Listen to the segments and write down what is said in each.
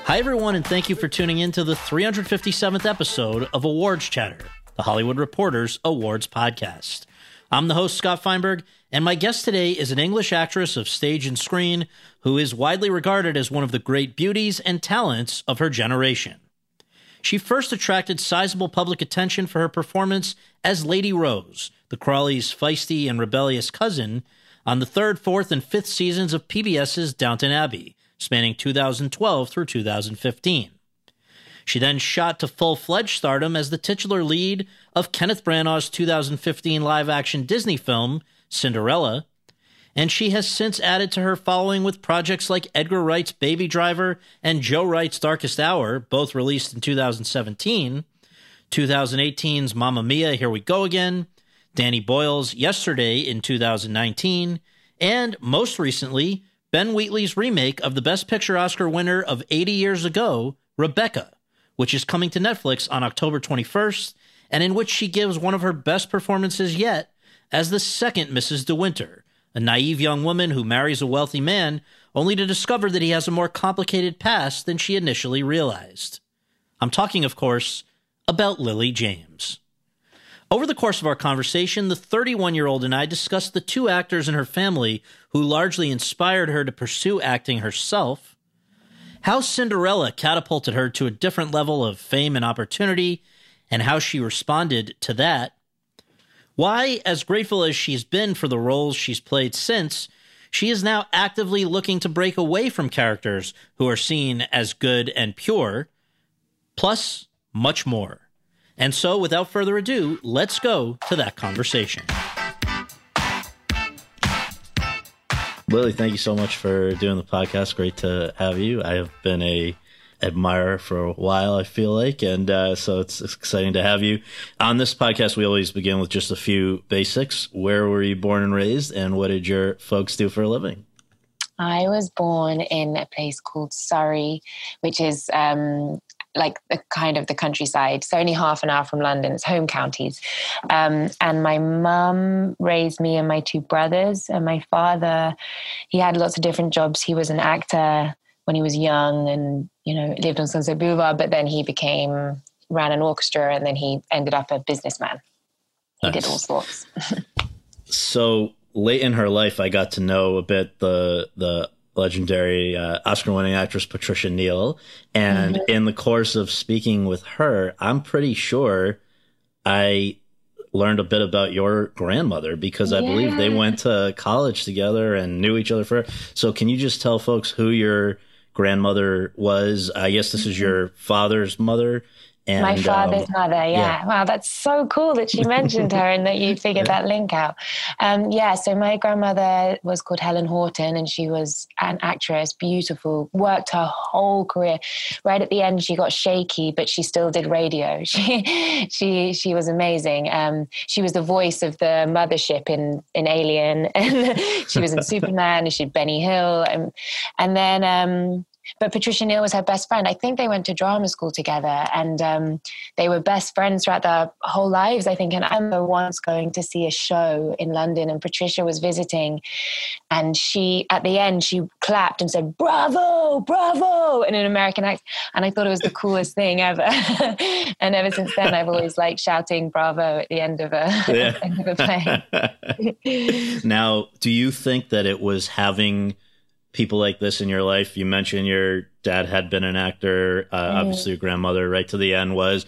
Hi, everyone, and thank you for tuning in to the 357th episode of Awards Chatter, the Hollywood Reporter's awards podcast. I'm the host, Scott Feinberg, and my guest today is an English actress of stage and screen who is widely regarded as one of the great beauties and talents of her generation. She first attracted sizable public attention for her performance as Lady Rose, the Crawleys' feisty and rebellious cousin, on the third, fourth, and fifth seasons of PBS's Downton Abbey, spanning 2012 through 2015. She then shot to full-fledged stardom as the titular lead of Kenneth Branagh's 2015 live-action Disney film, Cinderella, and she has since added to her following with projects like Edgar Wright's Baby Driver and Joe Wright's Darkest Hour, both released in 2017, 2018's Mamma Mia, Here We Go Again, Danny Boyle's Yesterday in 2019, and most recently, Ben Wheatley's remake of the Best Picture Oscar winner of 80 Years Ago, Rebecca, which is coming to Netflix on October 21st, and in which she gives one of her best performances yet as the second Mrs. De Winter, a naive young woman who marries a wealthy man only to discover that he has a more complicated past than she initially realized. I'm talking, of course, about Lily James. Over the course of our conversation, the 31-year-old and I discussed the two actors in her family who largely inspired her to pursue acting herself, how Cinderella catapulted her to a different level of fame and opportunity, and how she responded to that, why, as grateful as she's been for the roles she's played since, she is now actively looking to break away from characters who are seen as good and pure, plus much more. And so, without further ado, let's go to that conversation. Lily, thank you so much for doing the podcast. Great to have you. I have been a admirer for a while, I feel like, and so it's exciting to have you. On this podcast, we always begin with just a few basics. Where were you born and raised, and what did your folks do for a living? I was born in a place called Surrey, which is like the kind of the countryside. So only half an hour from London. It's home counties. And my mum raised me and my two brothers. And my father, he had lots of different jobs. He was an actor when he was young and, you know, lived on Sunset Boulevard, but then he ran an orchestra, and then he ended up a businessman. He did all sorts. So late in her life, I got to know a bit the legendary Oscar-winning actress Patricia Neal. And in the course of speaking with her, I'm pretty sure I learned a bit about your grandmother because I believe they went to college together and knew each other for. So can you just tell folks who your grandmother was? I guess this is your father's mother. And, my father's mother, yeah. Wow, that's so cool that she mentioned her and that you figured that link out. So my grandmother was called Helen Horton, and she was an actress, beautiful, worked her whole career. Right at the end, she got shaky, but she still did radio. She was amazing. She was the voice of the mothership in Alien, and she was in Superman, and she did Benny Hill, and then. But Patricia Neal was her best friend. I think they went to drama school together, and they were best friends throughout their whole lives, I think. And I remember once going to see a show in London, and Patricia was visiting, and she, at the end, she clapped and said, "Bravo, bravo," in an American accent. And I thought it was the coolest thing ever. And ever since then, I've always liked shouting bravo at the end of a play. Now, do you think that it was having people like this in your life? You mentioned your dad had been an actor. Obviously, your grandmother, right to the end, was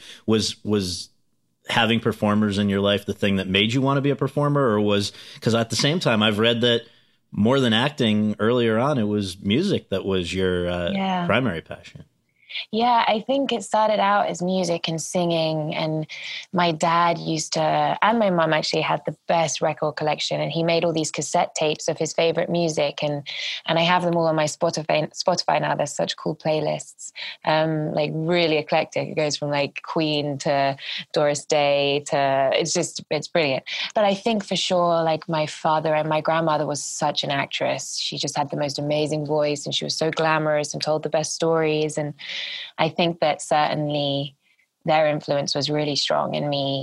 having performers in your life the thing that made you want to be a performer, or was, because at the same time, I've read that more than acting earlier on, it was music that was your primary passion. Yeah, I think it started out as music and singing, and my dad used to, and my mum actually had the best record collection, and he made all these cassette tapes of his favorite music, and I have them all on my Spotify now. There's such cool playlists, like really eclectic. It goes from like Queen to Doris Day to, it's brilliant. But I think for sure, like my father and my grandmother was such an actress. She just had the most amazing voice, and she was so glamorous and told the best stories, and I think that certainly their influence was really strong in me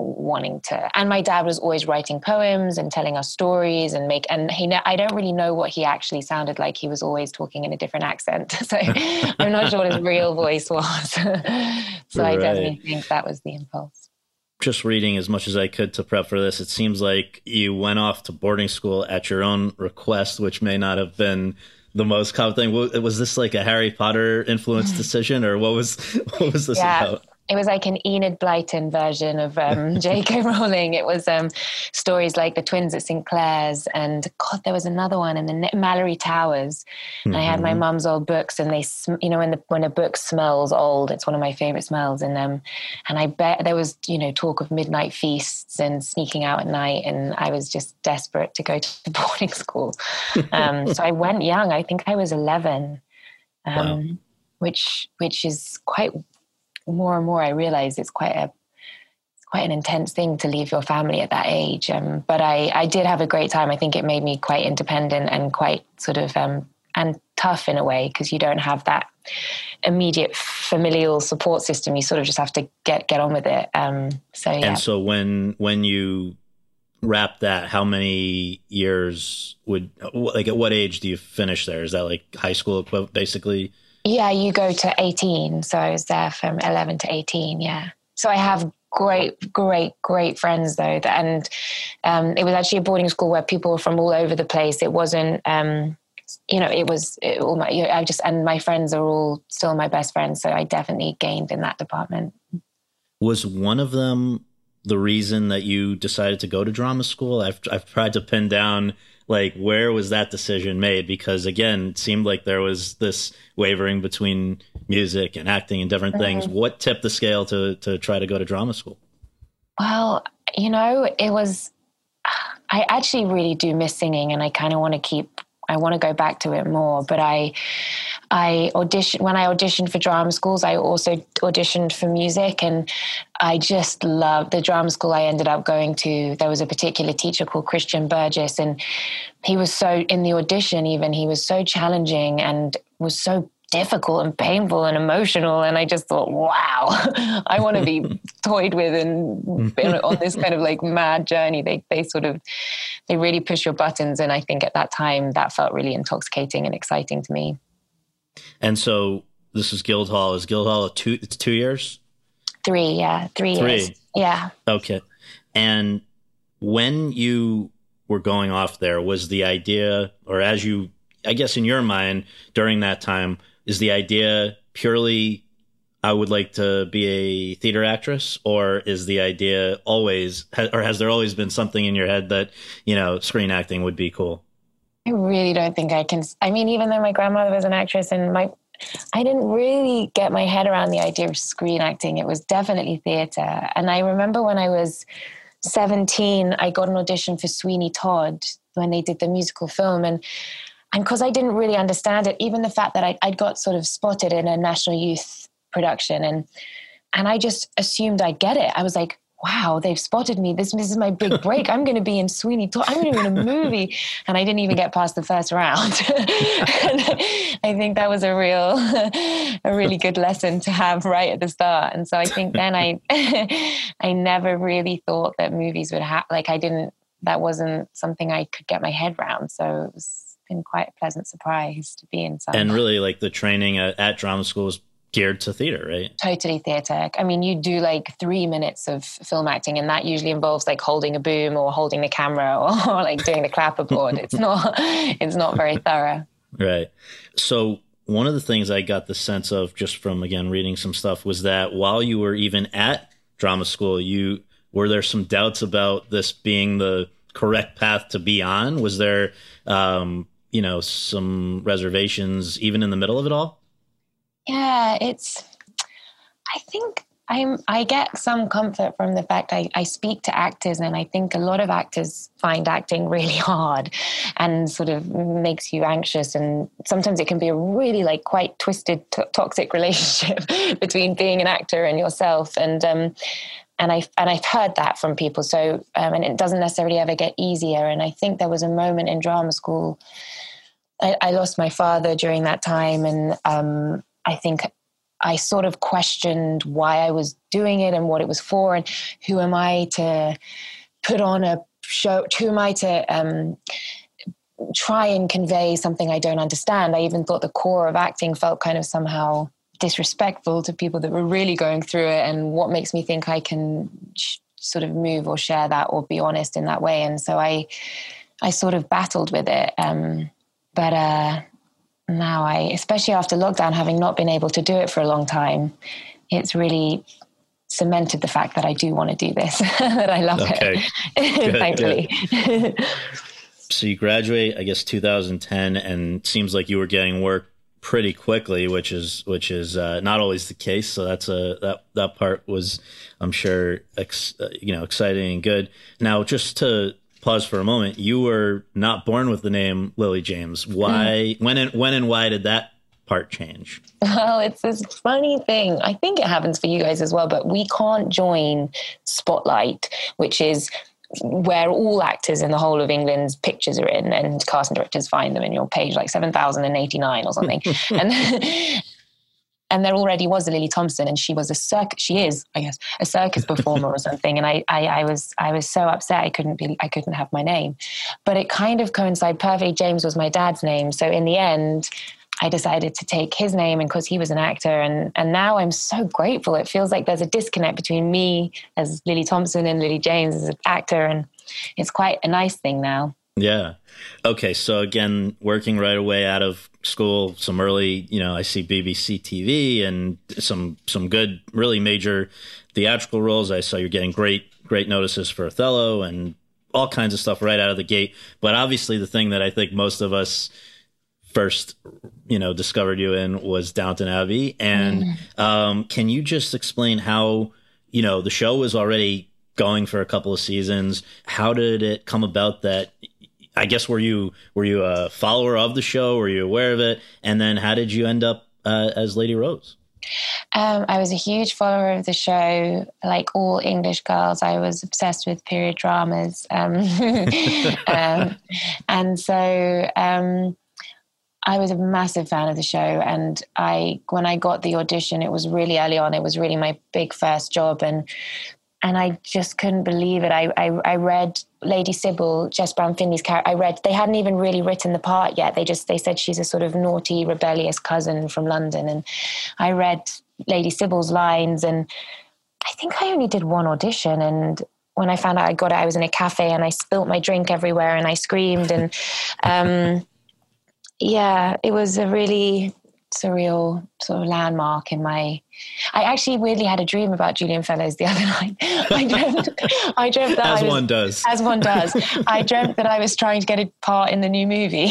wanting to. And my dad was always writing poems and telling us stories I don't really know what he actually sounded like. He was always talking in a different accent. So I'm not sure what his real voice was. So I definitely think that was the impulse. Just reading as much as I could to prep for this, it seems like you went off to boarding school at your own request, which may not have been the most common thing. Was this like a Harry Potter influenced decision, or what was this about? It was like an Enid Blyton version of J.K. Rowling. It was stories like The Twins at St. Clair's, and God, there was another one, and the Mallory Towers. And I had my mum's old books, and they, when a book smells old, it's one of my favorite smells. And I bet there was, talk of midnight feasts and sneaking out at night, and I was just desperate to go to boarding school. So I went young. I think I was 11, wow. which is quite. More and more I realize it's quite an intense thing to leave your family at that age. But I did have a great time. I think it made me quite independent and quite sort of and tough in a way, because you don't have that immediate familial support system. You sort of just have to get on with it. And so when you wrap that, how many years at what age do you finish there? Is that like high school basically? Yeah, you go to 18. So I was there from 11 to 18. Yeah. So I have great friends though. And it was actually a boarding school where people were from all over the place. It wasn't, and my friends are all still my best friends. So I definitely gained in that department. Was one of them the reason that you decided to go to drama school? I've tried to pin down, like, where was that decision made? Because again, it seemed like there was this wavering between music and acting and different things. What tipped the scale to try to go to drama school? Well, it was, I actually really do miss singing, and I kind of want to go back to it more. But when I auditioned for drama schools, I also auditioned for music, and I just loved the drama school I ended up going to. There was a particular teacher called Christian Burgess, and he was in the audition even, he was so challenging and was so difficult and painful and emotional. And I just thought, wow, I want to be toyed with and been on this kind of like mad journey. They really push your buttons. And I think at that time that felt really intoxicating and exciting to me. And so this is Guildhall. Is Guildhall it's 2 years? 3, yeah. 3 years. Yeah. Okay. And when you were going off there, was the idea, or as you, I guess in your mind during that time, is the idea purely, I would like to be a theater actress, or is the idea always, or has there always been something in your head that, screen acting would be cool? I really don't think I can. I mean, even though my grandmother was an actress, and I didn't really get my head around the idea of screen acting. It was definitely theater. And I remember when I was 17, I got an audition for Sweeney Todd when they did the musical film. And because I didn't really understand it, even the fact that I'd got sort of spotted in a National Youth production, and I just assumed I'd get it. I was like, wow, they've spotted me. This is my big break. I'm going to be in Sweeney Todd. I'm going to be in a movie. And I didn't even get past the first round. And I think that was a really good lesson to have right at the start. And so I think then I never really thought that movies would that wasn't something I could get my head around. So it was been quite a pleasant surprise to be in some. And really, like, the training at drama school is geared to theater, right? Totally theater. I mean, you do like 3 minutes of film acting, and that usually involves like holding a boom or holding the camera or like doing the clapperboard. It's not very thorough. Right. So one of the things I got the sense of just from, again, reading some stuff was that while you were even at drama school, were there some doubts about this being the correct path to be on? Was there, some reservations even in the middle of it all? Yeah, I think I get some comfort from the fact I speak to actors, and I think a lot of actors find acting really hard and sort of makes you anxious. And sometimes it can be a really like quite twisted, toxic relationship between being an actor and yourself. And I've heard that from people. So, and it doesn't necessarily ever get easier. And I think there was a moment in drama school, I lost my father during that time. And I think I sort of questioned why I was doing it and what it was for, and who am I to put on a show? Who am I to try and convey something I don't understand? I even thought the core of acting felt kind of somehow disrespectful to people that were really going through it, and what makes me think I can sort of move or share that or be honest in that way. And so I sort of battled with it. But now especially after lockdown, having not been able to do it for a long time, it's really cemented the fact that I do want to do this, that I love it, good, thankfully. Good. So you graduate, I guess, 2010, and seems like you were getting work pretty quickly, which is not always the case. So that's that part was, I'm sure, exciting and good. Now, just to pause for a moment, you were not born with the name Lily James. Why? When and why did that part change? Well, it's this funny thing. I think it happens for you guys as well, but we can't join Spotlight, which is where all actors in the whole of England's pictures are in, and casting directors find them in your page like 7,089 or something. And there already was a Lily Thompson, and she is, I guess, a circus performer or something. And I was so upset I couldn't have my name. But it kind of coincided perfectly. James was my dad's name. So in the end, I decided to take his name, and because he was an actor, and now I'm so grateful. It feels like there's a disconnect between me as Lily Thompson and Lily James as an actor, and it's quite a nice thing now. Yeah. Okay. So again, working right away out of school, some early, I see BBC TV and some good, really major theatrical roles. I saw you're getting great notices for Othello and all kinds of stuff right out of the gate. But obviously the thing that I think most of us first, discovered you in was Downton Abbey. And can you just explain how, the show was already going for a couple of seasons? How did it come about that, I guess, were you a follower of the show? Were you aware of it? And then how did you end up as Lady Rose? I was a huge follower of the show. Like all English girls, I was obsessed with period dramas. And so I was a massive fan of the show. And when I got the audition, it was really early on. It was really my big first job. And I just couldn't believe it. I read Lady Sybil, Jess Brown-Findlay's character. They hadn't even really written the part yet. They said she's a sort of naughty, rebellious cousin from London. And I read Lady Sybil's lines, and I think I only did one audition. And when I found out I got it, I was in a cafe and I spilt my drink everywhere and I screamed. And yeah, it was a really surreal sort of landmark in my... I actually weirdly had a dream about Julian Fellowes the other night. I dreamt that As one does. I dreamt that I was trying to get a part in the new movie.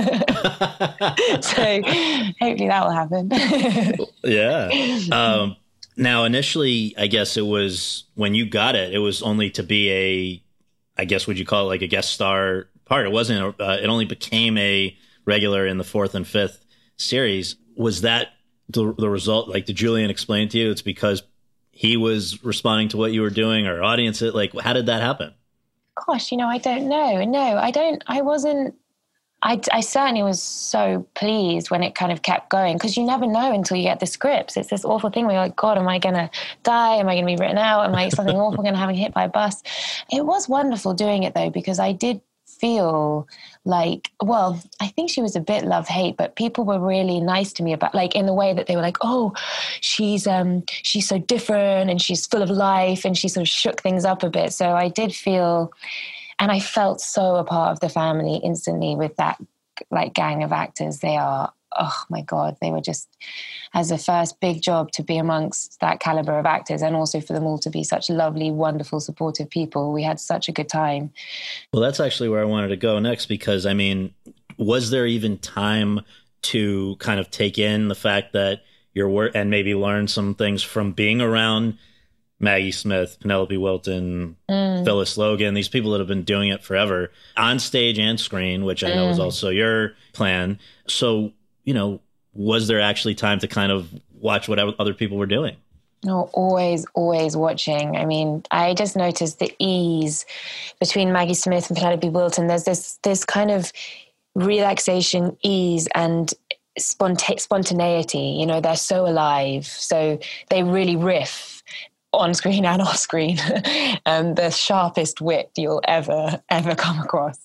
So hopefully that will happen. Yeah. Now, initially, I guess it was, when you got it, it was only to be I guess, would you call it like a guest star part? It wasn't, it only became a regular in the 4th and 5th series. Was that the result? Like, did Julian explain to you it's because he was responding to what you were doing, or audience it? Like, how did that happen? Gosh, I don't know. No, I wasn't. I certainly was so pleased when it kind of kept going, because you never know until you get the scripts. It's this awful thing where you're like, God, am I going to die? Am I going to be written out? Am I something awful going to have hit by a bus? It was wonderful doing it, though, because I did feel like, well, I think she was a bit love-hate, but people were really nice to me about, like, in the way that they were like, oh, she's so different and she's full of life, and she sort of shook things up a bit. So I did feel, and I felt so a part of the family instantly with that, like, gang of actors. They are, oh my God, they were just, as a first big job to be amongst that caliber of actors, and also for them all to be such lovely, wonderful, supportive people. We had such a good time. Well, that's actually where I wanted to go next, because, I mean, was there even time to kind of take in the fact that your work and maybe learn some things from being around Maggie Smith, Penelope Wilton, Phyllis Logan, these people that have been doing it forever on stage and screen, which I know is also your plan. So, was there actually time to kind of watch what other people were doing? No, always watching. I mean, I just noticed the ease between Maggie Smith and Penelope Wilton. There's this kind of relaxation, ease, and spontaneity. They're so alive. So they really riff on screen and off screen. The sharpest wit you'll ever come across.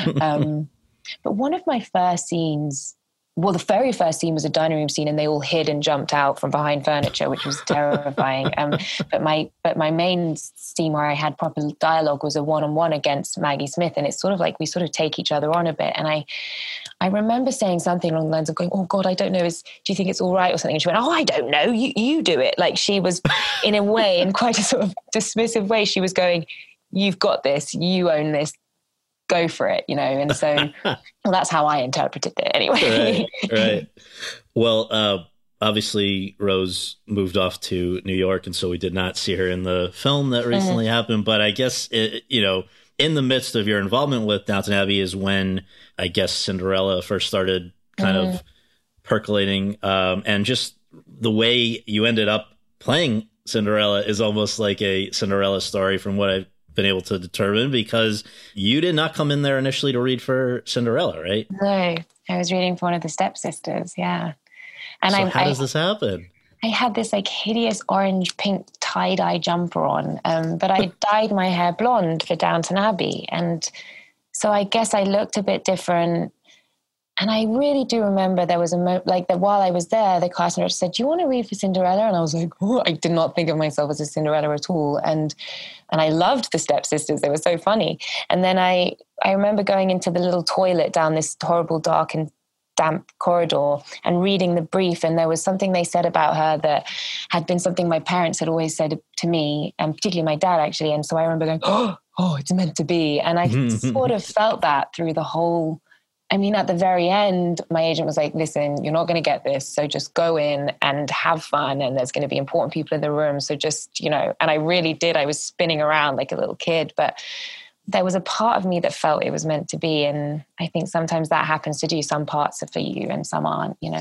But one of my first scenes, well, the very first scene was a dining room scene, and they all hid and jumped out from behind furniture, which was terrifying. But my main scene where I had proper dialogue was a one-on-one against Maggie Smith, and it's sort of like we sort of take each other on a bit. And I remember saying something along the lines of going, "Oh God, I don't know. Do you think it's all right or something?" And she went, "Oh, I don't know. You do it." Like she was, in a way, in quite a sort of dismissive way, she was going, "You've got this. You own this. Go for it," And so, well, that's how I interpreted it anyway. Right. Well, obviously Rose moved off to New York, and so we did not see her in the film that recently happened. But I guess, in the midst of your involvement with Downton Abbey is when I guess Cinderella first started kind of percolating. And just the way you ended up playing Cinderella is almost like a Cinderella story from what I've been able to determine, because you did not come in there initially to read for Cinderella, right? No, I was reading for one of the stepsisters. Yeah. And so how does this happen? I had this like hideous orange pink tie-dye jumper on, but I dyed my hair blonde for Downton Abbey. And so I guess I looked a bit different. And I really do remember there was a moment like that while I was there, the casting director said, "Do you want to read for Cinderella?" And I was like, "Oh," I did not think of myself as a Cinderella at all. And I loved the stepsisters. They were so funny. And then I remember going into the little toilet down this horrible dark and damp corridor and reading the brief. And there was something they said about her that had been something my parents had always said to me, and particularly my dad, actually. And so I remember going, oh, it's meant to be. And I sort of felt that through the whole. I mean, at the very end, my agent was like, "Listen, you're not going to get this. So just go in and have fun. And there's going to be important people in the room. So just, and I really did. I was spinning around like a little kid, but there was a part of me that felt it was meant to be. And I think sometimes that happens to do. Some parts are for you and some aren't, can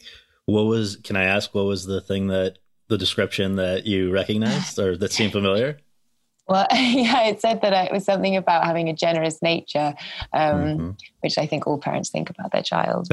I ask, what was the description that you recognized or that seemed familiar? Well, yeah, it said that it was something about having a generous nature, which I think all parents think about their child.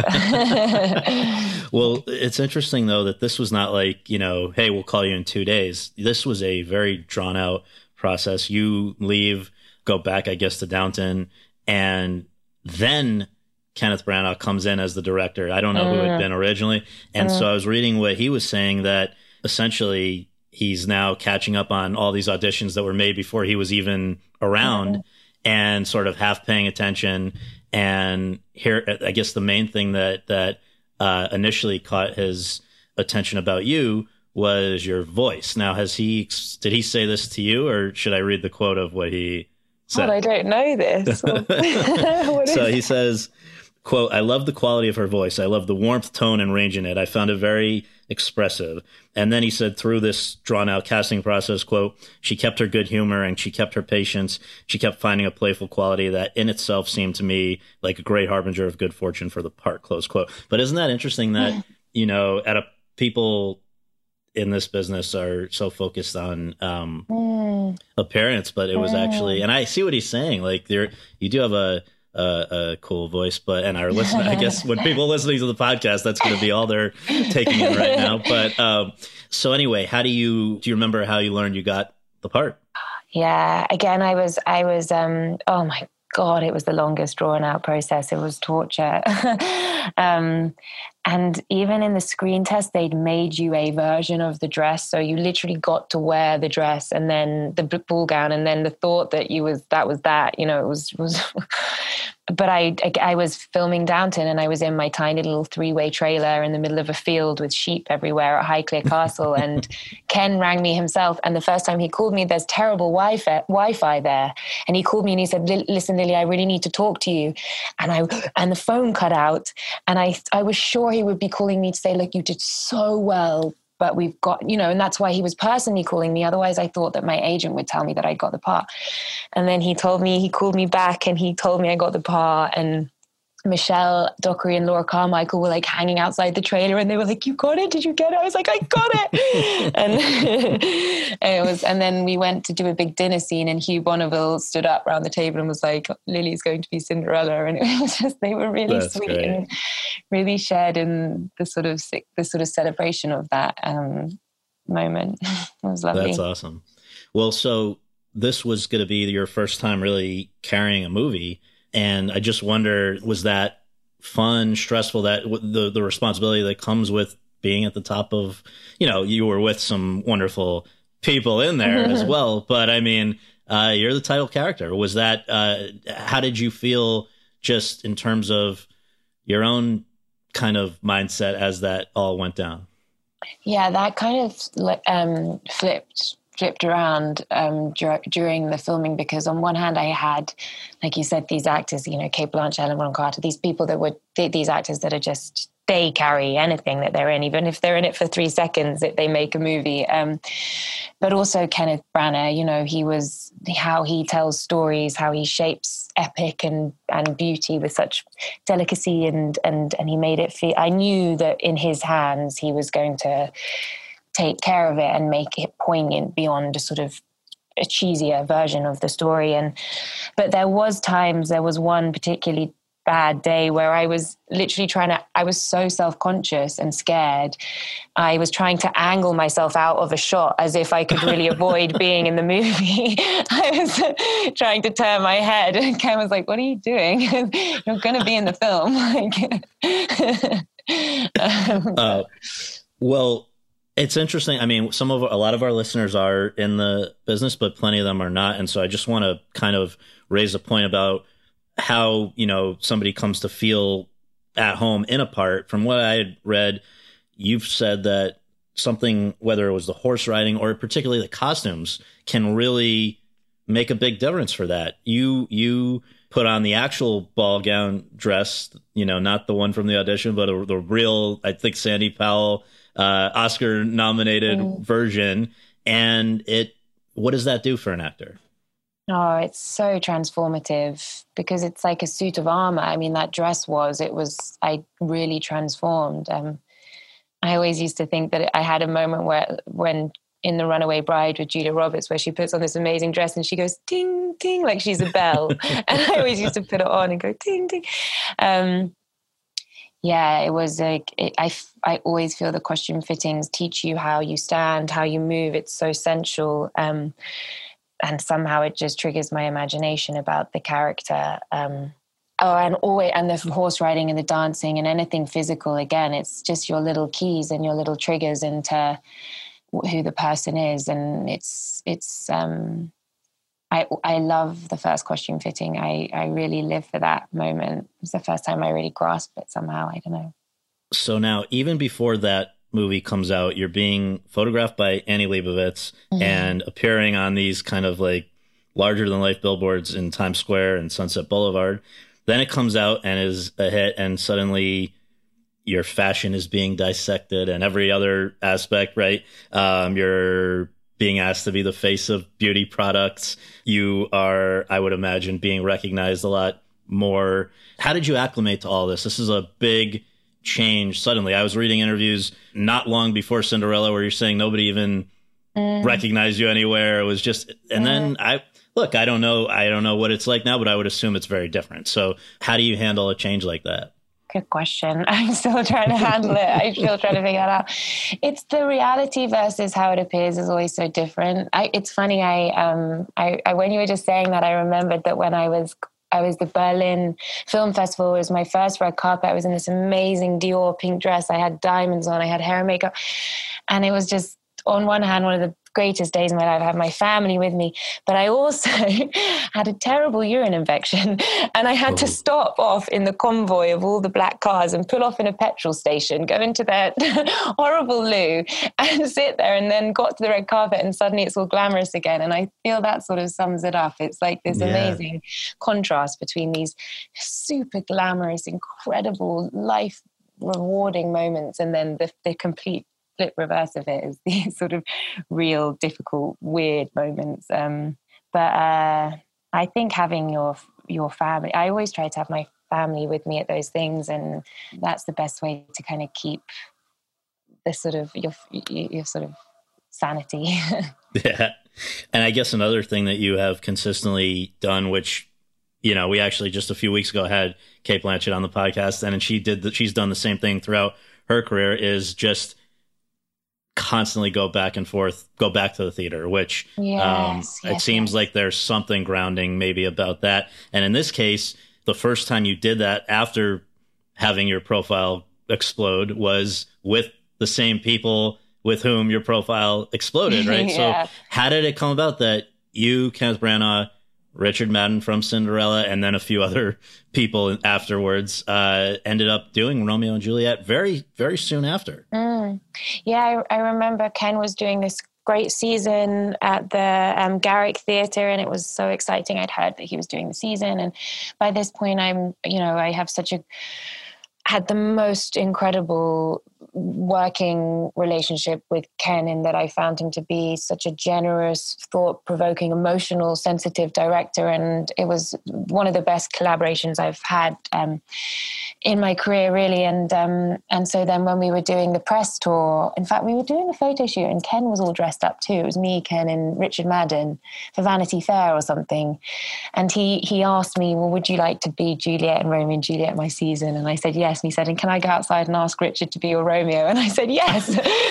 Well, it's interesting, though, that this was not like, hey, we'll call you in 2 days. This was a very drawn out process. You leave, go back, I guess, to Downton, and then Kenneth Branagh comes in as the director. I don't know who it had been originally. And so I was reading what he was saying, that essentially he's now catching up on all these auditions that were made before he was even around and sort of half paying attention. And here, I guess the main thing that initially caught his attention about you was your voice. Now, did he say this to you, or should I read the quote of what he said? Well, I don't know this. So he says, quote, "I love the quality of her voice. I love the warmth, tone, and range in it. I found it very expressive." And then he said, through this drawn-out casting process, quote, "She kept her good humor and she kept her patience. She kept finding a playful quality that in itself seemed to me like a great harbinger of good fortune for the part," close quote. But isn't that interesting that, people in this business are so focused on appearance, but it was actually, and I see what he's saying, like you do have a cool voice, and our listener, I guess when people listening to the podcast, that's going to be all they're taking in right now. But so anyway, do you remember how you learned you got the part? Yeah, again, I was oh my God, it was the longest drawn out process. It was torture. And even in the screen test, they'd made you a version of the dress. So you literally got to wear the dress and then the ball gown. And then the thought that that was that, it was but I was filming Downton, and I was in my tiny little 3-way trailer in the middle of a field with sheep everywhere at Highclere Castle. And Ken rang me himself. And the first time he called me, there's terrible Wi-Fi there. And he called me and he said, "Listen, Lily, I really need to talk to you." And the phone cut out. And I was sure he would be calling me to say, "Look, you did so well, but we've got, and that's why he was personally calling me. Otherwise, I thought that my agent would tell me that I got the part." And then he called me back and he told me I got the part. And Michelle Dockery and Laura Carmichael were like hanging outside the trailer, and they were like, "You got it? Did you get it?" I was like, "I got it!" And then we went to do a big dinner scene, and Hugh Bonneville stood up around the table and was like, "Lily's going to be Cinderella," and it was just, they were really That's sweet great. and really shared in the sort of celebration of that moment. It was lovely. That's awesome. Well, so this was going to be your first time really carrying a movie. And I just wonder, was that fun, stressful, that the responsibility that comes with being at the top of, you were with some wonderful people in there as well. But I mean, you're the title character. Was that, how did you feel just in terms of your own kind of mindset as that all went down? Yeah, that kind of flipped around during the filming, because on one hand I had, like you said, these actors, Cate Blanchett, Helen Bonham Carter, these people these actors that are just, they carry anything that they're in, even if they're in it for 3 seconds, they make a movie. But also Kenneth Branagh, how he tells stories, how he shapes epic and beauty with such delicacy, and he made it feel, I knew that in his hands he was going to take care of it and make it poignant beyond a sort of a cheesier version of the story. But there was one particularly bad day where I was literally I was so self-conscious and scared. I was trying to angle myself out of a shot as if I could really avoid being in the movie. I was trying to turn my head, and Ken was like, "What are you doing? You're going to be in the film." Well, it's interesting. I mean, a lot of our listeners are in the business, but plenty of them are not. And so I just want to kind of raise a point about how, somebody comes to feel at home in a part. From what I had read, you've said that something, whether it was the horse riding or particularly the costumes, can really make a big difference for that. You put on the actual ball gown dress, not the one from the audition, but the real, I think, Sandy Powell Oscar nominated version. And what does that do for an actor? Oh, it's so transformative, because it's like a suit of armor. I mean, that dress I really transformed. I always used to think that I had a moment when in The Runaway Bride with Julia Roberts, where she puts on this amazing dress and she goes ting, ting, like she's a bell. And I always used to put it on and go ting, ting. Yeah, it was like, I always feel the costume fittings teach you how you stand, how you move. It's so sensual. And somehow it just triggers my imagination about the character. And the horse riding and the dancing and anything physical. Again, it's just your little keys and your little triggers into who the person is. And I love the first costume fitting. I really live for that moment. It was the first time I really grasped it somehow. I don't know. So now, even before that movie comes out, you're being photographed by Annie Leibovitz and appearing on these kind of like larger than life billboards in Times Square and Sunset Boulevard. Then it comes out and is a hit, and suddenly your fashion is being dissected and every other aspect, right? You're being asked to be the face of beauty products. You are, I would imagine, being recognized a lot more. How did you acclimate to all this? This is a big change suddenly. I was reading interviews not long before Cinderella where you're saying nobody even recognized you anywhere. It was just, and then I don't know what it's like now, but I would assume it's very different. So how do you handle a change like that? Good question. I'm still trying to handle it. I'm still trying to figure that out. It's the reality versus how it appears is always so different. It's funny. I when you were just saying that, I remembered that when I was the Berlin Film Festival. It was my first red carpet. I was in this amazing Dior pink dress. I had diamonds on. I had hair and makeup. And it was just, on one hand, one of the greatest days of my life. I had my family with me, but I also had a terrible urine infection, and I had to stop off in the convoy of all the black cars and pull off in a petrol station, go into that horrible loo and sit there, and then got to the red carpet, and suddenly it's all glamorous again. And I feel that sort of sums it up. It's like this amazing contrast between these super glamorous, incredible, life rewarding moments, and then the complete flip reverse of it is these sort of real, difficult, weird moments. But I think having your family, I always try to have my family with me at those things. And that's the best way to kind of keep the sort of your sort of sanity. Yeah. And I guess another thing that you have consistently done, which, you know, we actually just a few weeks ago had Cate Blanchett on the podcast, and she's done the same thing throughout her career, is just constantly go back and forth, go back to the theater, which it seems like there's something grounding maybe about that. And in this case, the first time you did that after having your profile explode was with the same people with whom your profile exploded, right? Yeah. So how did it come about that you, Kenneth Branagh, Richard Madden from Cinderella, and then a few other people afterwards ended up doing Romeo and Juliet very, very soon after? Yeah, I remember Ken was doing this great season at the Garrick Theatre, and it was so exciting. I'd heard that he was doing the season, and by this point, I have had the most incredible working relationship with Ken, in that I found him to be such a generous, thought-provoking, emotional, sensitive director. And it was one of the best collaborations I've had in my career, really. And so then when we were doing the press tour, in fact, we were doing a photo shoot and Ken was all dressed up too. It was me, Ken, and Richard Madden for Vanity Fair or something. And he asked me, well, would you like to be Juliet and Romeo and Juliet my season? And I said, yes. And he said, and can I go outside and ask Richard to be your Romeo? And I said, yes.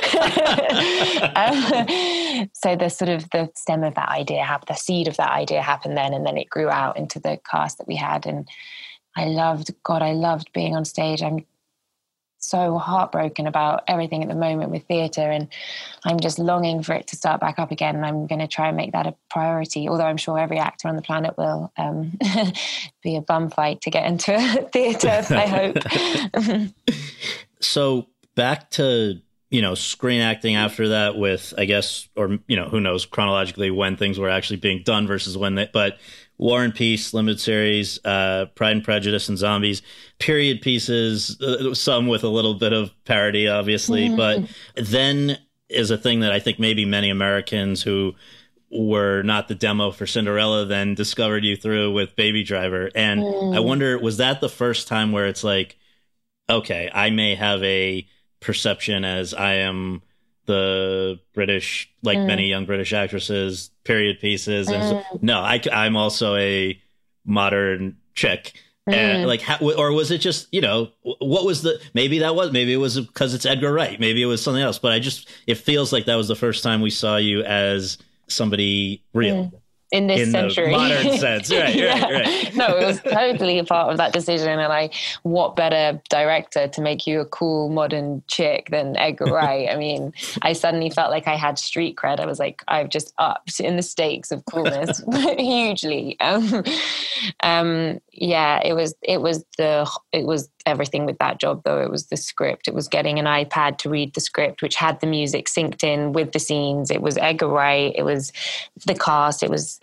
So the stem of that idea happened, the seed of that idea happened then, and then it grew out into the cast that we had. And I loved being on stage. I'm so heartbroken about everything at the moment with theatre, and I'm just longing for it to start back up again. And I'm going to try and make that a priority, although I'm sure every actor on the planet will be a bum fight to get into a theatre, I hope. So back to, screen acting after that with, I guess, or, who knows chronologically when things were actually being done versus but War and Peace, limited series, Pride and Prejudice and Zombies, period pieces, some with a little bit of parody, obviously. Mm-hmm. But then is a thing that I think maybe many Americans who were not the demo for Cinderella then discovered you through with Baby Driver. And I wonder, was that the first time where it's like, okay, I may have a perception as I am the British, like many young British actresses, period pieces. And no, I'm also a modern chick. And or was it just, what was maybe it was because it's Edgar Wright. Maybe it was something else. But it feels like that was the first time we saw you as somebody real. In this century. The modern sense. Right. No, it was totally a part of that decision. And what better director to make you a cool modern chick than Edgar Wright? I mean, I suddenly felt like I had street cred. I was like, I've just upped in the stakes of coolness hugely. Yeah, it was everything with that job, though. It was the script. It was getting an iPad to read the script, which had the music synced in with the scenes. It was Edgar Wright. It was the cast. It was,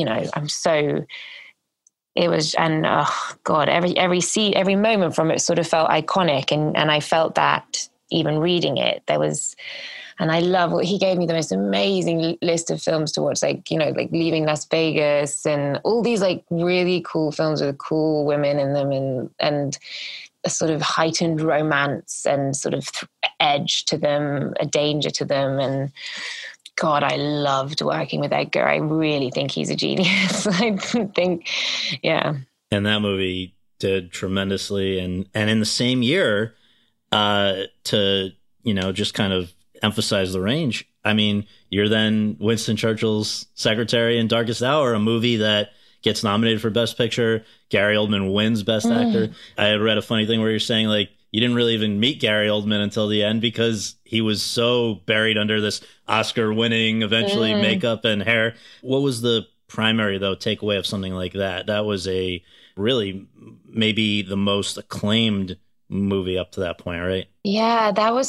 and oh God, every moment from it sort of felt iconic. And I felt that even reading it, and I love what he gave me, the most amazing list of films to watch, like Leaving Las Vegas and all these really cool films with cool women in them and a sort of heightened romance and sort of edge to them, a danger to them. And God, I loved working with Edgar. I really think he's a genius. I think, yeah. And that movie did tremendously. And in the same year, to, just kind of emphasize the range. I mean, you're then Winston Churchill's secretary in Darkest Hour, a movie that gets nominated for Best Picture. Gary Oldman wins Best Actor. I had read a funny thing where you're saying you didn't really even meet Gary Oldman until the end because he was so buried under this Oscar-winning, eventually makeup and hair. What was the primary, though, takeaway of something like that? That was a really maybe the most acclaimed movie up to that point, right? Yeah, that was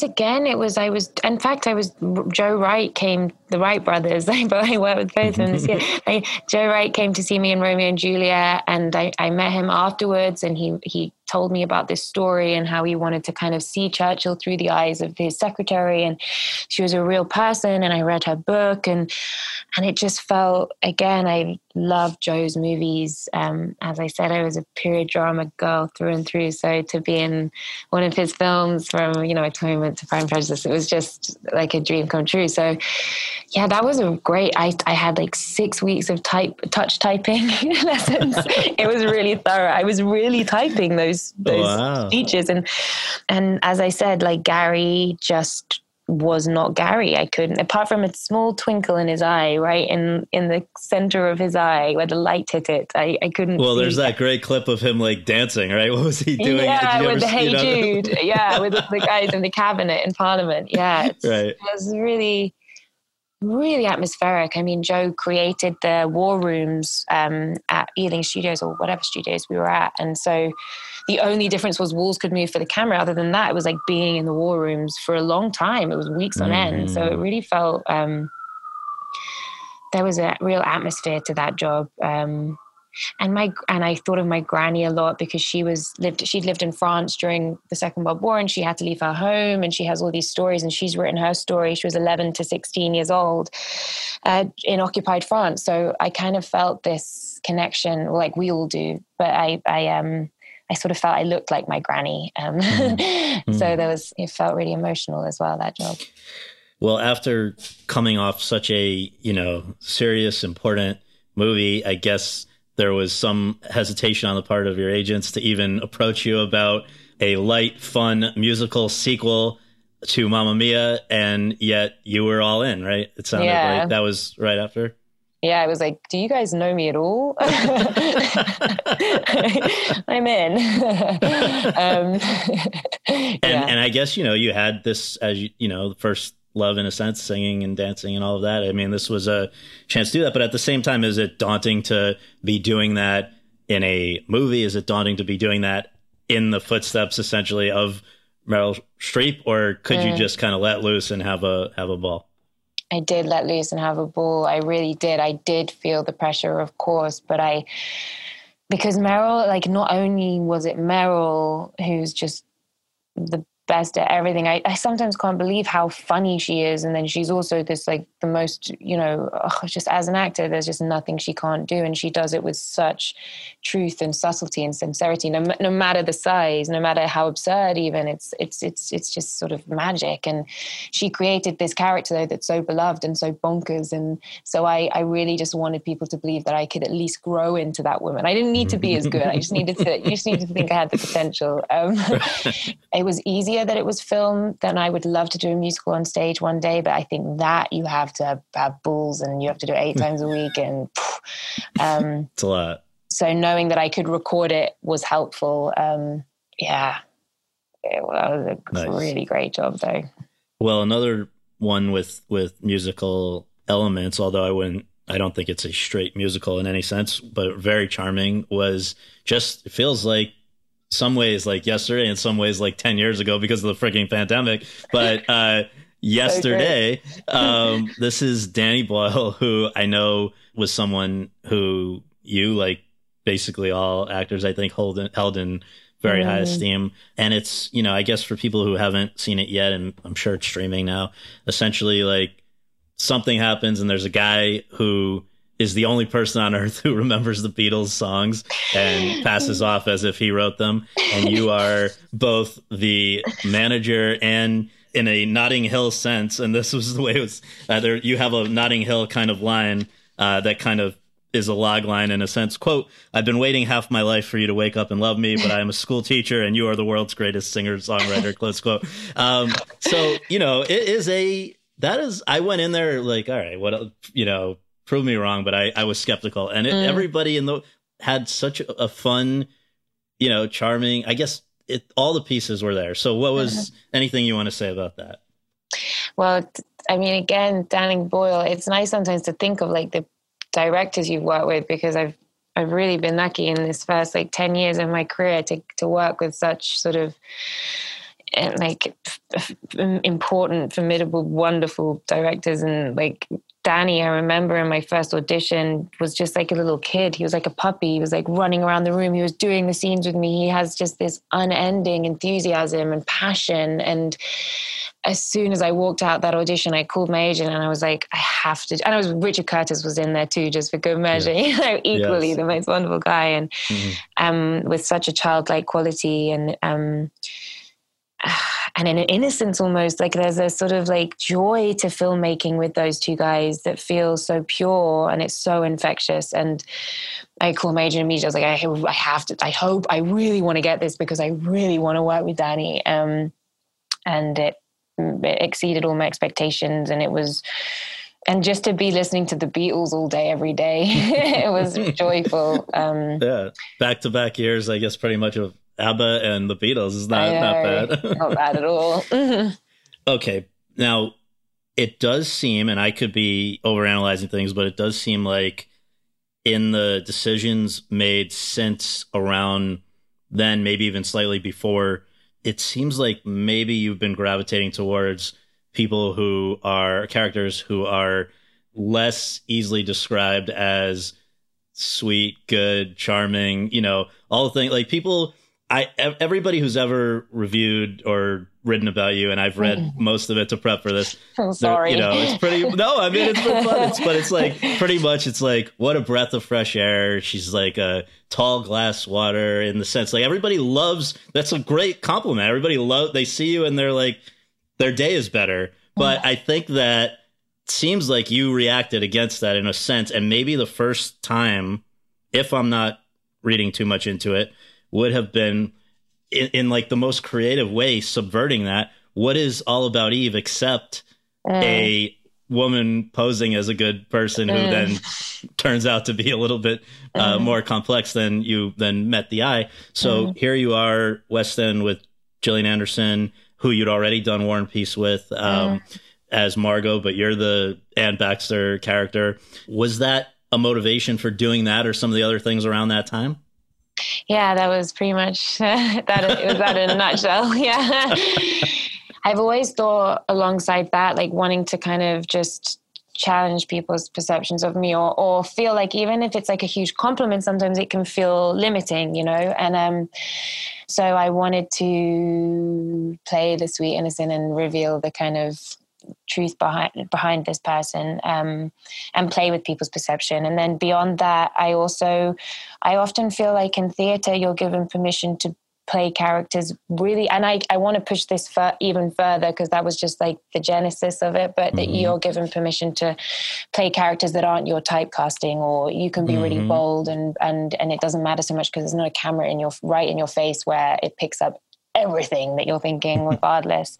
Joe Wright the Wright brothers, I worked with both of them this year. Joe Wright came to see me in Romeo and Juliet, and I met him afterwards, and he told me about this story and how he wanted to kind of see Churchill through the eyes of his secretary, and she was a real person. And I read her book, and it just felt, again, I love Joe's movies. As I said, I was a period drama girl through and through. So to be in one of his films, from, you know, Atonement to Pride and Prejudice, it was just like a dream come true. So yeah, that was a great, I had like 6 weeks of touch typing lessons. It was really thorough. I was really typing those Wow. speeches. And as I said, like, Gary just was not Gary. I couldn't, apart from a small twinkle in his eye, right in the center of his eye where the light hit it, I couldn't. Well, see there's that great clip of him like dancing, right? What was he doing? Yeah, with the Hey Jude. Yeah, with the guys in the cabinet in Parliament. Yeah, right. It was really, really atmospheric. I mean, Joe created the war rooms at Ealing Studios, or whatever studios we were at. And so the only difference was walls could move for the camera. Other than that, it was like being in the war rooms for a long time. It was weeks on end. So it really felt, there was a real atmosphere to that job. And I thought of my granny a lot, because she'd lived in France during the Second World War, and she had to leave her home, and she has all these stories, and she's written her story. She was 11 to 16 years old in occupied France. So I kind of felt this connection, like we all do, but I sort of felt I looked like my granny. So it felt really emotional as well, that job. Well, after coming off such a, you know, serious, important movie, I guess there was some hesitation on the part of your agents to even approach you about a light, fun musical sequel to Mamma Mia, and yet you were all in, right? It sounded like that was right after. Yeah, I was like, do you guys know me at all? I'm in. And I guess, you know, you had this as, you know, the first love, in a sense, singing and dancing and all of that. I mean, this was a chance to do that. But at the same time, is it daunting to be doing that in a movie? Is it daunting to be doing that in the footsteps, essentially, of Meryl Streep? Or could you just kind of let loose and have a ball? I did let loose and have a ball. I really did. I did feel the pressure, of course, but because Meryl, like, not only was it Meryl who's just the best at everything. I sometimes can't believe how funny she is. And then she's also this, like, the most, you know, just as an actor, there's just nothing she can't do. And she does it with such truth and subtlety and sincerity, no matter the size, no matter how absurd even, it's just sort of magic. And she created this character, though, that's so beloved and so bonkers. And so I really just wanted people to believe that I could at least grow into that woman. I didn't need to be as good. You just needed to think I had the potential. It was easier that it was film. Then I would love to do a musical on stage one day, but I think that you have to have balls, and you have to do it 8 times a week, and it's a lot. So knowing that I could record it was helpful. It was a really great job, though. Well, another one with musical elements, although I don't think it's a straight musical in any sense, but very charming, was just, it feels like some ways like yesterday, in some ways like 10 years ago because of the freaking pandemic. But yesterday, this is Danny Boyle, who I know was someone who you, like basically all actors, I think, held in very high esteem. And it's, you know, I guess for people who haven't seen it yet, and I'm sure it's streaming now, essentially, like, something happens and there's a guy who is the only person on earth who remembers the Beatles songs and passes off as if he wrote them. And you are both the manager and, in a Notting Hill sense, and this was the way it was, you have a Notting Hill kind of line that kind of is a log line in a sense. Quote, "I've been waiting half my life for you to wake up and love me, but I am a school teacher and you are the world's greatest singer-songwriter," close quote. So, you know, I went in there like, all right, what, you know, prove me wrong, but I was skeptical. And everybody had such a fun, you know, charming, I guess all the pieces were there. So what was anything you want to say about that? Well, I mean, again, Danny Boyle, it's nice sometimes to think of like the directors you've worked with, because I've really been lucky in this first like 10 years of my career to work with such sort of like important, formidable, wonderful directors. And like Danny, I remember in my first audition, was just like a little kid. He was like a puppy. He was like running around the room. He was doing the scenes with me. He has just this unending enthusiasm and passion. And as soon as I walked out that audition, I called my agent and I was like, I have to. And I was Richard Curtis was in there too, just for good measure. You know, equally the most wonderful guy, and with such a childlike quality and an innocence almost. Like there's a sort of like joy to filmmaking with those two guys that feels so pure and it's so infectious. And I called my agent immediately. I was like, I have to. I really want to get this because I really want to work with Danny. And it exceeded all my expectations, and just to be listening to the Beatles all day, every day, it was joyful. Back-to-back years, I guess, pretty much of ABBA and the Beatles is not bad. Not bad at all. Okay, now it does seem, and I could be overanalyzing things, but it does seem like in the decisions made since around then, maybe even slightly before, it seems like maybe you've been gravitating towards people who are characters who are less easily described as sweet, good, charming, you know, all the things like people. Everybody who's ever reviewed or written about you, and I've read most of it to prep for this. I'm sorry. You know, it's pretty. No, I mean it's been fun. But it's like pretty much. It's like what a breath of fresh air. She's like a tall glass water in the sense like everybody loves. That's a great compliment. Everybody they see you and they're like their day is better. But I think that seems like you reacted against that in a sense, and maybe the first time, if I'm not reading too much into it, would have been in like the most creative way subverting that. What is All About Eve except a woman posing as a good person who then turns out to be a little bit more complex than met the eye. So here you are, West End with Gillian Anderson, who you'd already done War and Peace with as Margot, but you're the Anne Baxter character. Was that a motivation for doing that or some of the other things around that time? Yeah, that was pretty much that. It was that in a nutshell. Yeah. I've always thought alongside that, like wanting to kind of just challenge people's perceptions of me or feel like even if it's like a huge compliment, sometimes it can feel limiting, you know? And so I wanted to play the sweet innocent and reveal the kind of truth behind this person and play with people's perception. And then beyond that, I often feel like in theater, you're given permission to play characters really, and I want to push this even further because that was just like the genesis of it, but that you're given permission to play characters that aren't your typecasting, or you can be really bold and it doesn't matter so much because there's not a camera in your face where it picks up everything that you're thinking regardless.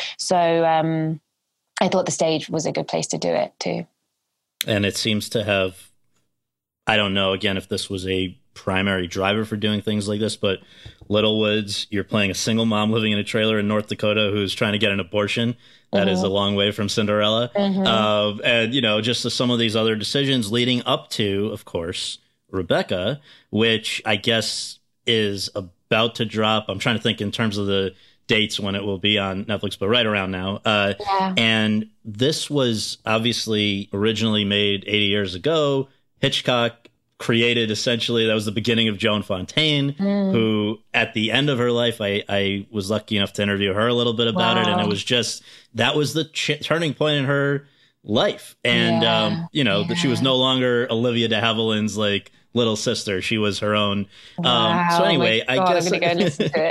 So I thought the stage was a good place to do it too. And it seems to have, I don't know, again, if this was a primary driver for doing things like this, but Little Woods, you're playing a single mom living in a trailer in North Dakota who's trying to get an abortion. That is a long way from Cinderella. And, you know, just some of these other decisions leading up to, of course, Rebecca, which I guess is about to drop. I'm trying to think in terms of the dates when it will be on Netflix, but right around now. And this was obviously originally made 80 years ago. Hitchcock created essentially, that was the beginning of Joan Fontaine, who at the end of her life, I was lucky enough to interview her a little bit about it. And it was just, that was the turning point in her life. And, you know, that she was no longer Olivia de Havilland's like little sister. She was her own. So anyway, I guess I'm gonna go listen to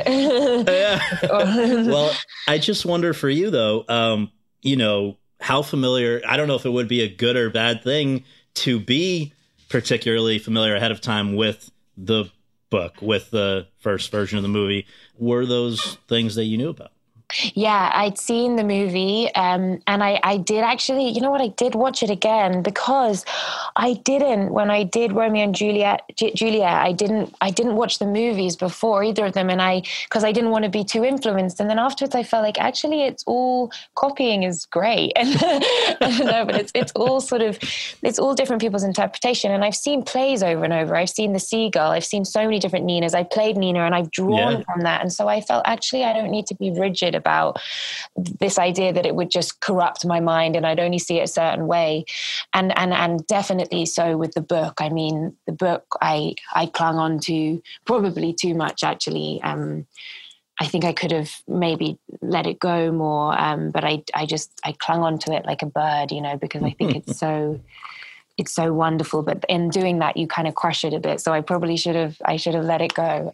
it. Well, I just wonder for you though, you know, how familiar, I don't know if it would be a good or bad thing to be particularly familiar ahead of time with the book, with the first version of the movie. Were those things that you knew about? Yeah, I'd seen the movie and I did actually, you know what, I did watch it again because when I did Romeo and Juliet, I didn't watch the movies before either of them, and because I didn't want to be too influenced. And then afterwards I felt like actually it's all copying is great. And no, but it's all sort of, it's all different people's interpretation. And I've seen plays over and over. I've seen The Seagull. I've seen so many different Ninas. I played Nina and I've drawn from that. And so I felt actually I don't need to be rigid about this idea that it would just corrupt my mind and I'd only see it a certain way. And definitely so with the book. I mean, the book I clung on to probably too much, actually. I think I could have maybe let it go more, but I clung on to it like a bird, because I think it's so wonderful. But in doing that, you kind of crush it a bit. So I probably should have let it go.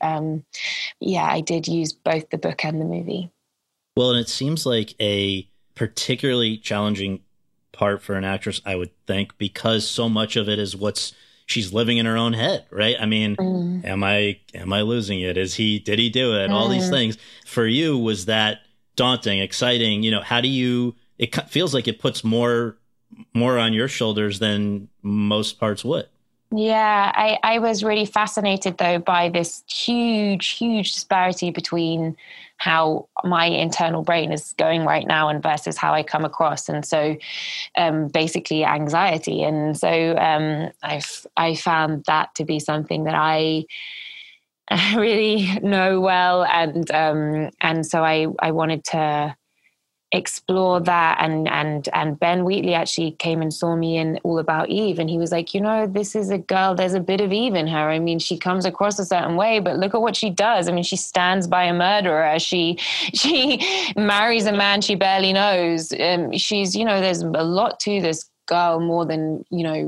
I did use both the book and the movie. Well, and it seems like a particularly challenging part for an actress, I would think, because so much of it is she's living in her own head, right? I mean, am I losing it? Did he do it? All these things. For you, was that daunting, exciting? It feels like it puts more on your shoulders than most parts would. Yeah, I was really fascinated, though, by this huge disparity between how my internal brain is going right now and versus how I come across. And so basically anxiety. And so I found that to be something that I really know well. And so I wanted to explore that, and Ben Wheatley actually came and saw me in All About Eve, and he was like, this is a girl, there's a bit of Eve in her. I mean, she comes across a certain way, but look at what she does. I mean, she stands by a murderer, she marries a man she barely knows. She's, there's a lot to this girl, more than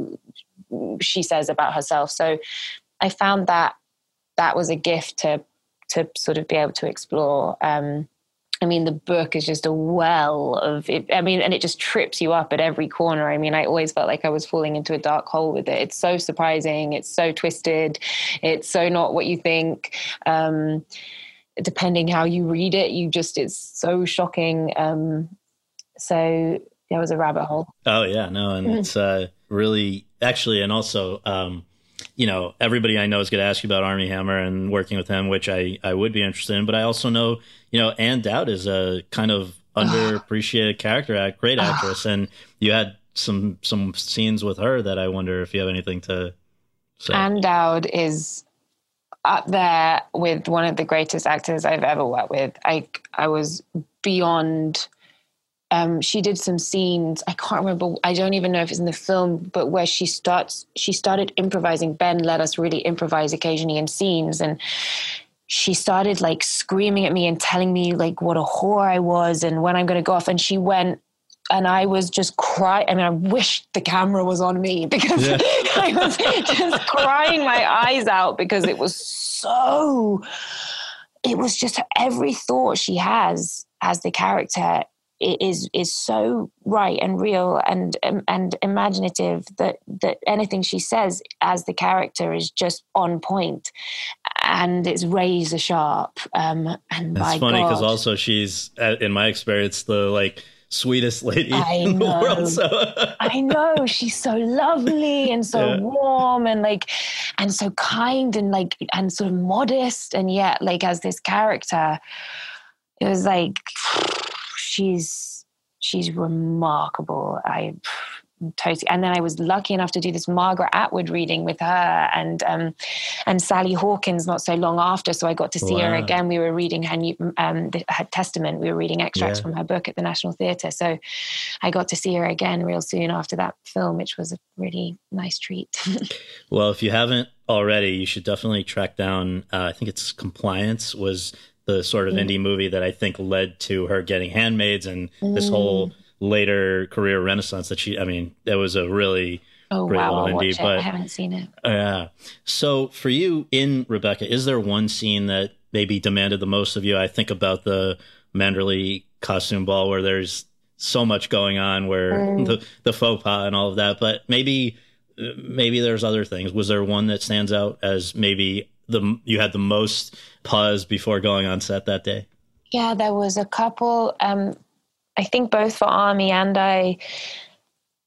she says about herself. So I found that was a gift to sort of be able to explore. I mean, the book is just a well of it. I mean, and it just trips you up at every corner. I mean, I always felt like I was falling into a dark hole with it. It's so surprising. It's so twisted. It's so not what you think. Depending how you read it, it's so shocking. So there was a rabbit hole. Oh, yeah, no. And it's really, actually, and also, everybody I know is going to ask you about Armie Hammer and working with him, which I would be interested in. But I also know, Ann Dowd is a kind of underappreciated great actress. And you had some scenes with her that I wonder if you have anything to say. Ann Dowd is up there with one of the greatest actors I've ever worked with. I was beyond... she did some scenes, I can't remember, I don't even know if it's in the film, but where she started improvising. Ben let us really improvise occasionally in scenes, and she started like screaming at me and telling me like what a whore I was and when I'm going to go off. And she went, and I was just crying. I mean, I wish the camera was on me, because I was just crying my eyes out, because it was just every thought she has as the character is so right and real and imaginative that anything she says as the character is just on point, and it's razor sharp. And that's funny, because also she's, in my experience, the sweetest lady in the world. So. I know, she's so lovely and so warm and so kind and sort of modest, and yet as this character, it was she's remarkable. Totally. And then I was lucky enough to do this Margaret Atwood reading with her and Sally Hawkins not so long after. So I got to see her again. We were reading her Testament. We were reading extracts from her book at the National Theatre. So I got to see her again real soon after that film, which was a really nice treat. Well, if you haven't already, you should definitely track down, I think it's Compliance, was the sort of indie movie that I think led to her getting Handmaids and this whole later career renaissance that was a really great little indie. But I haven't seen it. Yeah. So for you in Rebecca, is there one scene that maybe demanded the most of you? I think about the Manderley costume ball, where there's so much going on, where the faux pas and all of that, but maybe there's other things. Was there one that stands out as maybe you had the most pause before going on set that day? Yeah, there was a couple. I think both for Armie and I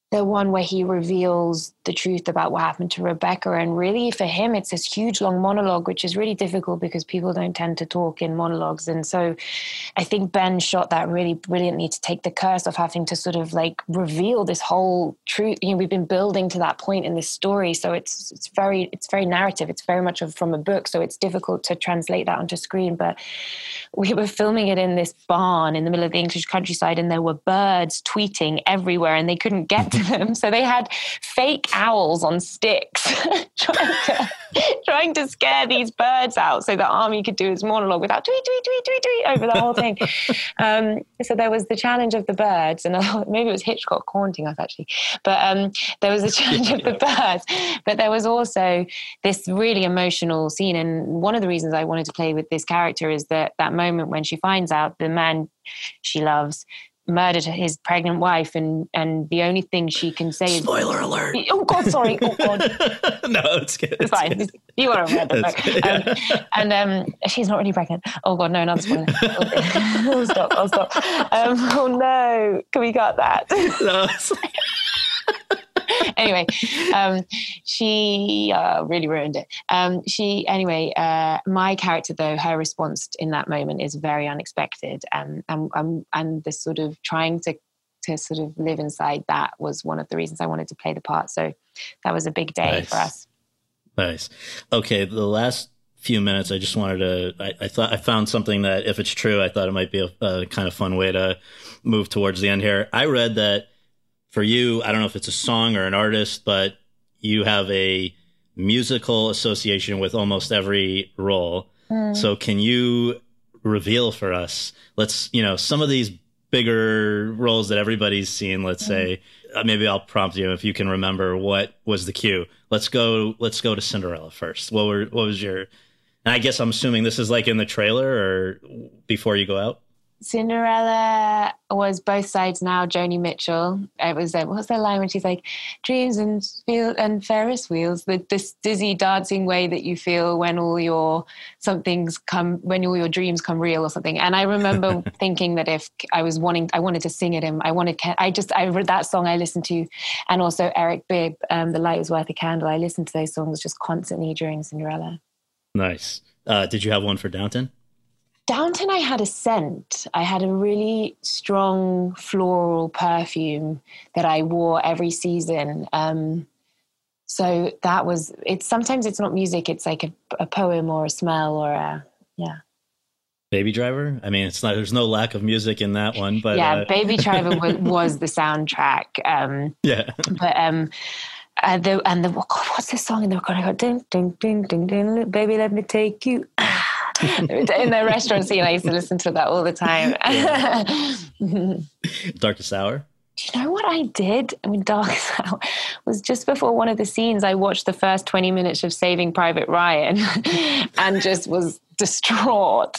the one where he reveals the truth about what happened to Rebecca. And really for him, it's this huge long monologue, which is really difficult because people don't tend to talk in monologues. And so I think Ben shot that really brilliantly to take the curse of having to sort of like reveal this whole truth. You know, we've been building to that point in this story. So it's very narrative. It's very much from a book. So it's difficult to translate that onto screen. But we were filming it in this barn in the middle of the English countryside, and there were birds tweeting everywhere and they couldn't get to them. So they had fake owls on sticks trying to scare these birds out so the army could do its monologue without tweet, tweet, tweet, tweet, tweet over the whole thing. So there was the challenge of the birds, and maybe it was Hitchcock haunting us actually, but there was a challenge of the birds, but there was also this really emotional scene. And one of the reasons I wanted to play with this character is that moment when she finds out the man she loves murdered his pregnant wife, and the only thing she can say is spoiler alert. Oh God, sorry. Oh God. No, it's good. It's fine. Good. You want to read the book. And she's not really pregnant. Oh God, no, another spoiler. I'll stop. Oh no, can we cut that? No, anyway, she really ruined it. My character, though, her response in that moment is very unexpected, and the sort of trying to sort of live inside that was one of the reasons I wanted to play the part. So that was a big day for us. Nice. Okay, the last few minutes, I just wanted to, I found something that, if it's true, I thought it might be a kind of fun way to move towards the end here. I read that for you, I don't know if it's a song or an artist, but you have a musical association with almost every role. So can you reveal for us, some of these bigger roles that everybody's seen, let's say, maybe I'll prompt you if you can remember what was the cue. Let's go to Cinderella first. What was your, and I guess I'm assuming this is like in the trailer or before you go out? Cinderella was Both Sides Now, Joni Mitchell. It was, what was that line when she's like, dreams and Ferris wheels, this dizzy dancing way that you feel when all your dreams come real or something. And I remember thinking that if I wanted to sing it, I read that song I listened to, and also Eric Bibb, The Light Was Worth a Candle. I listened to those songs just constantly during Cinderella. Nice. Did you have one for Downton? Downton, I had a scent. I had a really strong floral perfume that I wore every season. So that was, sometimes it's not music, it's like a poem or a smell or Baby Driver? I mean, there's no lack of music in that one, but yeah, Baby Driver was the soundtrack. But what's the song in the record? I got ding ding ding ding ding, baby, let me take you. In the restaurant scene, I used to listen to that all the time. Darkest Hour? Do you know what I did? I mean, Darkest Hour was just before one of the scenes. I watched the first 20 minutes of Saving Private Ryan and just was distraught.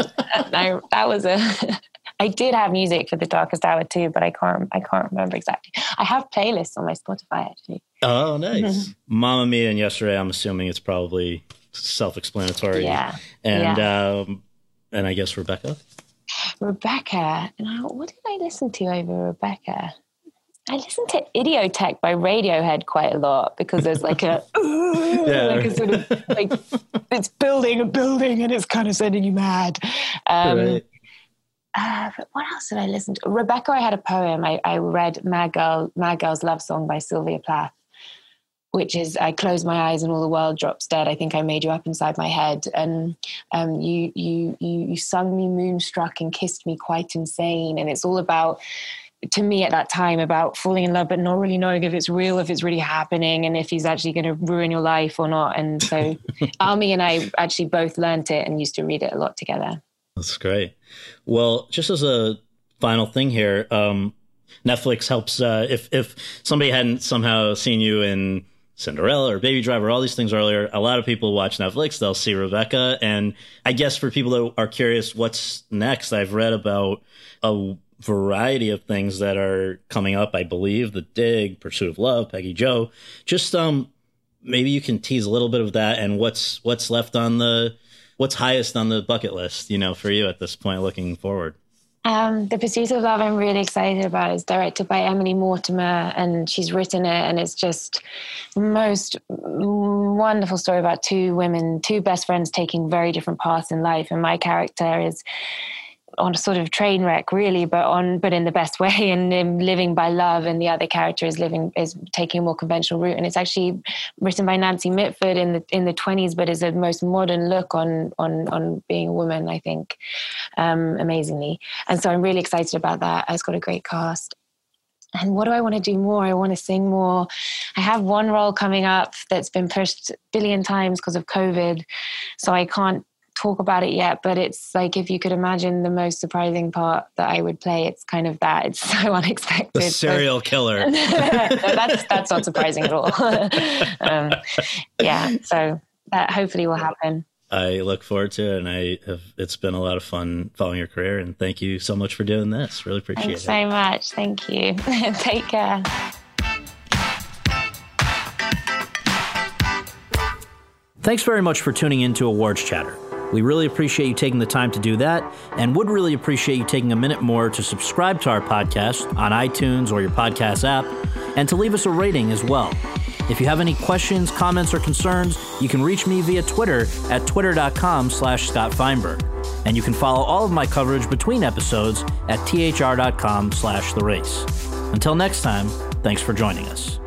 I did have music for the Darkest Hour too, but I can't remember exactly. I have playlists on my Spotify actually. Oh, nice. Mamma Mia and Yesterday, I'm assuming it's probably self-explanatory. Yeah. And I guess Rebecca. Now, what did I listen to over Rebecca? I listened to Idiotech by Radiohead quite a lot because there's like a sort of like it's building a building and it's kind of sending you mad. Right. But what else did I listen to? Rebecca, I had a poem. I read Mad Girl's Love Song by Sylvia Plath, which is, I close my eyes and all the world drops dead. I think I made you up inside my head. And you sung me moonstruck and kissed me quite insane. And it's all about, to me at that time, about falling in love, but not really knowing if it's real, if it's really happening, and if he's actually going to ruin your life or not. And so Almi and I actually both learnt it and used to read it a lot together. That's great. Well, just as a final thing here, Netflix helps, if somebody hadn't somehow seen you in Cinderella or Baby Driver, all these things earlier, a lot of people watch Netflix, they'll see Rebecca. And I guess for people that are curious what's next, I've read about a variety of things that are coming up. I believe The Dig, Pursuit of Love, Peggy Joe. Just maybe you can tease a little bit of that and what's left on what's highest on the bucket list, for you at this point looking forward. The Pursuit of Love I'm really excited about. It's directed by Emily Mortimer, and she's written it, and it's just the most wonderful story about two women, two best friends taking very different paths in life. And my character is on a sort of train wreck, really, but in the best way, and living by love. And the other character is taking a more conventional route. And it's actually written by Nancy Mitford in the 20s, but is a most modern look on being a woman, I think, amazingly. And so I'm really excited about that. It's got a great cast. And what do I want to do more? I want to sing more. I have one role coming up that's been pushed a billion times because of COVID, so I can't talk about it yet, but it's like, if you could imagine the most surprising part that I would play, it's kind of that. It's so unexpected. The serial killer. No, that's not surprising at all. So that hopefully will happen. I look forward to it, and it's been a lot of fun following your career, and thank you so much for doing this. Really appreciate it. Thanks so much. Thank you. Take care. Thanks very much for tuning in to Awards Chatter. We really appreciate you taking the time to do that, and would really appreciate you taking a minute more to subscribe to our podcast on iTunes or your podcast app, and to leave us a rating as well. If you have any questions, comments, or concerns, you can reach me via Twitter at twitter.com/Scott Feinberg. And you can follow all of my coverage between episodes at thr.com/The Race. Until next time, thanks for joining us.